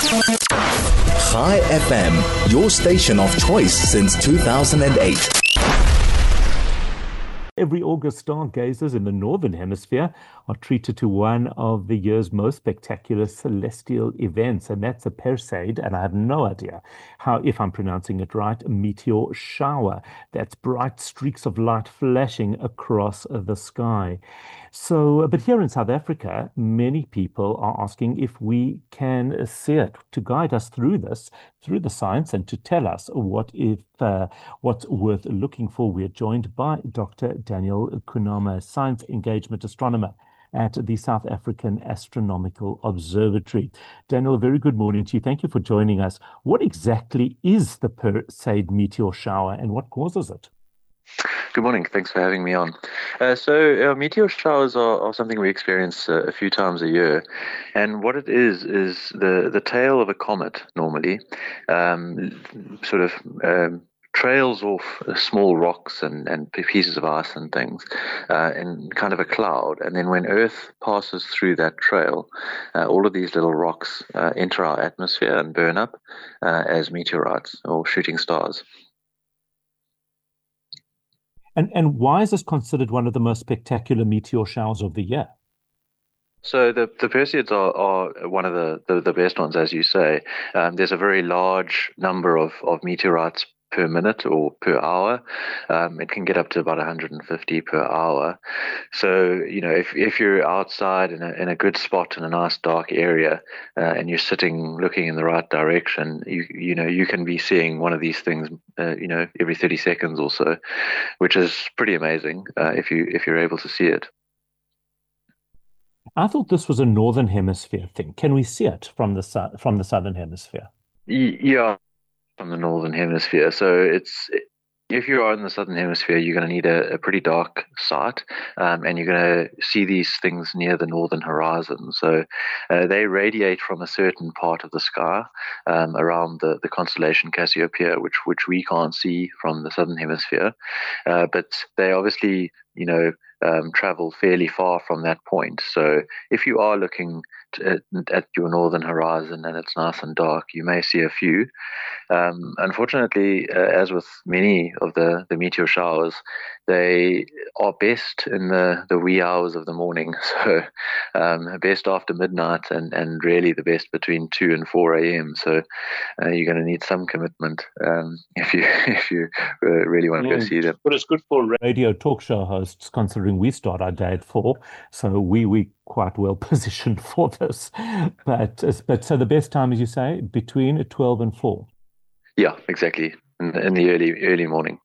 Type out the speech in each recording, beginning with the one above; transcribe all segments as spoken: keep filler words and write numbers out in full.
Chai F M, your station of choice since two thousand eight. Every August, stargazers in the Northern Hemisphere are treated to one of the year's most spectacular celestial events, and that's a Perseid, and I have no idea how, if I'm pronouncing it right, a meteor shower. That's bright streaks of light flashing across the sky. So, but here in South Africa, many people are asking if we can see it. To guide us through this, through the science, and to tell us what if uh, what's worth looking for, we're joined by Doctor Daniel Kunama, science engagement astronomer at the South African Astronomical Observatory. Daniel, a very good morning to you. Thank you for joining us. What exactly is the Perseid meteor shower and what causes it? Good morning. Thanks for having me on. Uh, so uh, meteor showers are, are something we experience uh, a few times a year. And what it is, is the, the tail of a comet normally um, sort of um, trails off small rocks and, and pieces of ice and things uh, in kind of a cloud. And then when Earth passes through that trail, uh, all of these little rocks uh, enter our atmosphere and burn up uh, as meteorites or shooting stars. And and why is this considered one of the most spectacular meteor showers of the year? So the, the Perseids are, are one of the, the, the best ones, as you say. Um, there's a very large number of, of meteorites per minute or per hour. Um, it can get up to about one hundred fifty per hour. So, you know, if, if you're outside in a, in a good spot in a nice dark area uh, and you're sitting looking in the right direction, you you know, you can be seeing one of these things, uh, you know, every thirty seconds or so, which is pretty amazing uh, if you if you're able to see it. I thought this was a Northern Hemisphere thing. Can we see it from the su- from the Southern Hemisphere? Y- yeah. From the Northern Hemisphere. So it's if you are in the Southern Hemisphere, you're going to need a, a pretty dark sight, um, and you're going to see these things near the northern horizon. So uh, they radiate from a certain part of the sky um, around the, the constellation Cassiopeia, which which we can't see from the Southern Hemisphere, uh, but they obviously, you know, um, travel fairly far from that point. So if you are looking to, at your northern horizon and it's nice and dark, you may see a few. Um, unfortunately, uh, as with many of the, the meteor showers, they are best in the, the wee hours of the morning. So um, best after midnight and, and really the best between two and four a.m. So uh, you're going to need some commitment um, if you if you uh, really want to Yeah, go see them. but it's good for radio talk show hosts, considering we start our day at four, so we we quite well positioned for this. But but so the best time, as you say, between twelve and four. Yeah, exactly. In the, in the early early morning.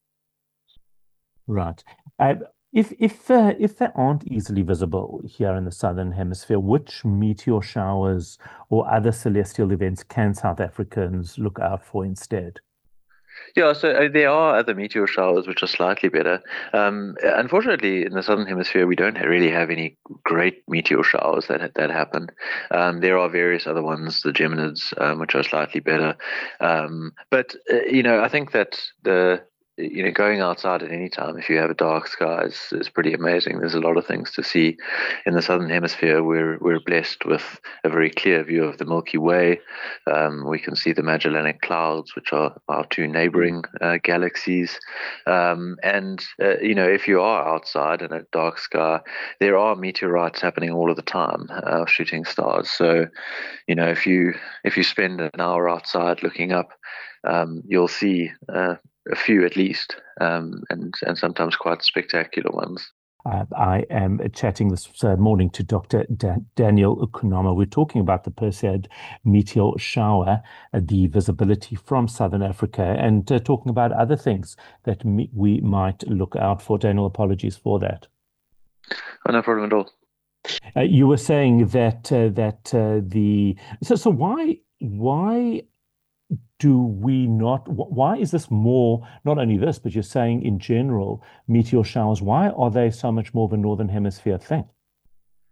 Right. Uh, if if uh, if they aren't easily visible here in the Southern Hemisphere, which meteor showers or other celestial events can South Africans look out for instead? Yeah, so uh, there are other meteor showers which are slightly better. Um, unfortunately, in the Southern Hemisphere, we don't really have any great meteor showers that that happen. Um, there are various other ones, the Geminids, um, which are slightly better. Um, but uh, you know, I think that the you know, going outside at any time, if you have a dark sky, is, is pretty amazing. There's a lot of things to see. In the Southern Hemisphere, we're we're blessed with a very clear view of the Milky Way. Um, we can see the Magellanic Clouds, which are our two neighboring uh, galaxies. Um, and, uh, you know, if you are outside in a dark sky, there are meteorites happening all of the time, uh, shooting stars. So, you know, if you if you spend an hour outside looking up, um, you'll see uh, a few at least, um, and, and sometimes quite spectacular ones. Uh, I am chatting this uh, morning to Doctor Da- Daniel Kunama. We're talking about the Perseid meteor shower, uh, the visibility from Southern Africa, and uh, talking about other things that me- we might look out for. Daniel, apologies for that. Oh, no problem at all. Uh, you were saying that uh, that uh, the so so why why do we not, why is this more, not only this, but you're saying in general, meteor showers, why are they so much more of a Northern Hemisphere thing?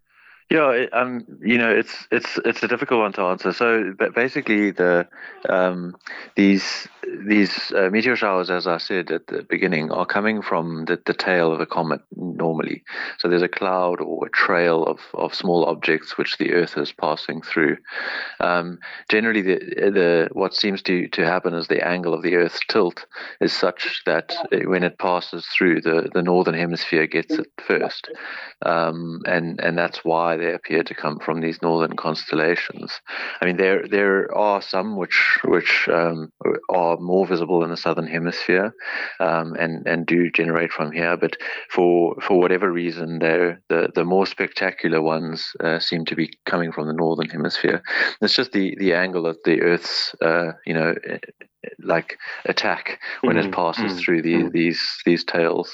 Yeah, it- um, you know, it's it's it's a difficult one to answer. So, but basically, the um, these these uh, meteor showers, as I said at the beginning, are coming from the, the tail of a comet normally. So there's a cloud or a trail of, of small objects which the Earth is passing through. Um, generally, the the what seems to to happen is the angle of the Earth's tilt is such that when it passes through, the the northern hemisphere gets it first, um, and and that's why they appear to come from these northern constellations. I mean, there there are some which which um, are more visible in the southern hemisphere, um, and and do generate from here. But for for whatever reason, they're the the more spectacular ones uh, seem to be coming from the northern hemisphere. It's just the the angle of the Earth's uh, you know like attack when mm, it passes mm, through the, mm. these these tails.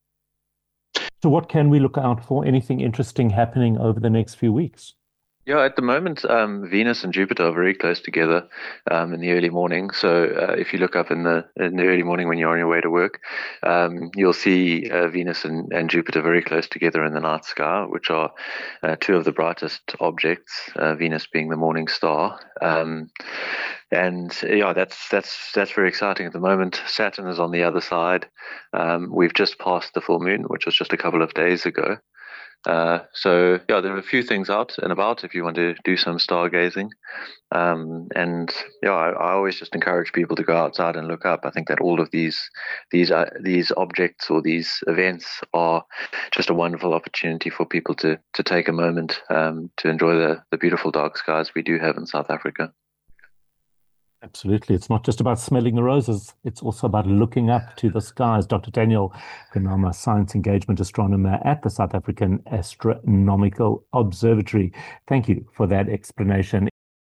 So what can we look out for? Anything interesting happening over the next few weeks? Yeah, at the moment, um, Venus and Jupiter are very close together um, in the early morning. So uh, if you look up in the in the early morning when you're on your way to work, um, you'll see uh, Venus and, and Jupiter very close together in the night sky, which are uh, two of the brightest objects, uh, Venus being the morning star. Um, and yeah, that's that's that's very exciting at the moment. Saturn is on the other side. Um, we've just passed the full moon, which was just a couple of days ago. Uh, so yeah, there are a few things out and about if you want to do some stargazing. Um, and yeah, I, I always just encourage people to go outside and look up. I think that all of these these uh, these objects or these events are just a wonderful opportunity for people to to take a moment um, to enjoy the the beautiful dark skies we do have in South Africa. Absolutely. It's not just about smelling the roses. It's also about looking up to the skies. Doctor Daniel Kanaama, Science Engagement Astronomer at the South African Astronomical Observatory. Thank you for that explanation.